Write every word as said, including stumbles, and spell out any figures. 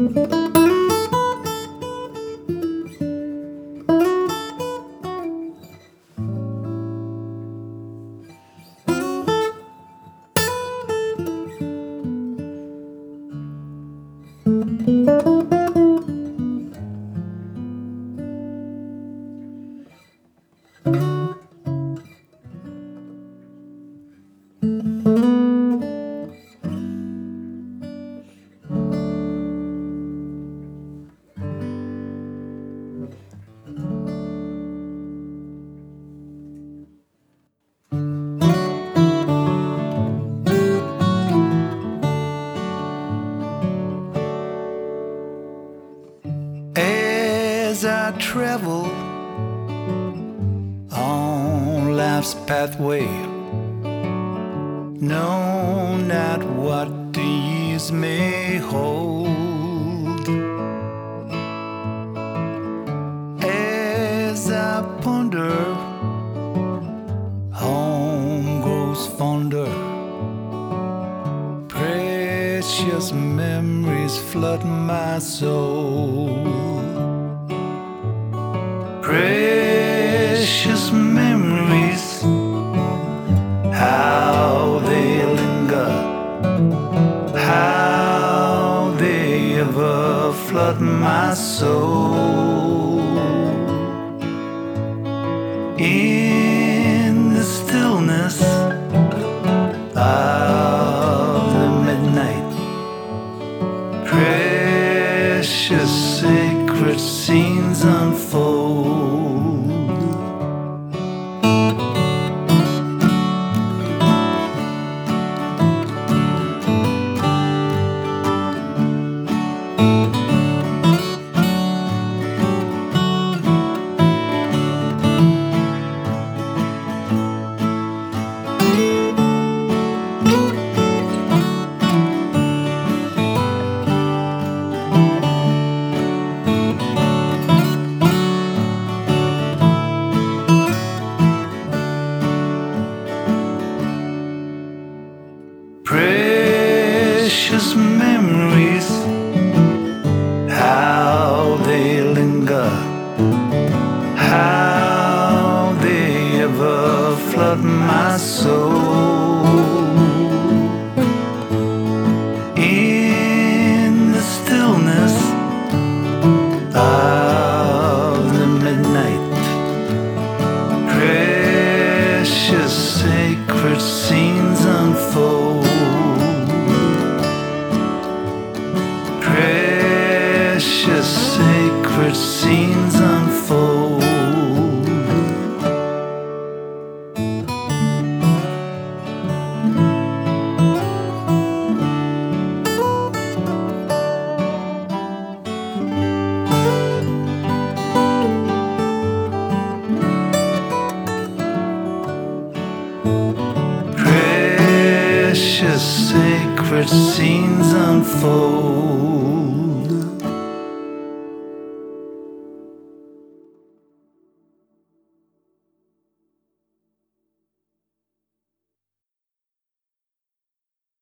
As I travel on life's pathway, know not what the years may hold. As I ponder, home grows fonder. Precious memories flood my soul. Precious memories, how they linger, how they ever flood my soul. In the stillness of the midnight, precious sacred scenes unfold. Precious memories, how they linger, how they ever flood my soul. In the stillness of the midnight, precious sacred scenes unfold. Precious sacred scenes unfold. Precious sacred scenes unfold.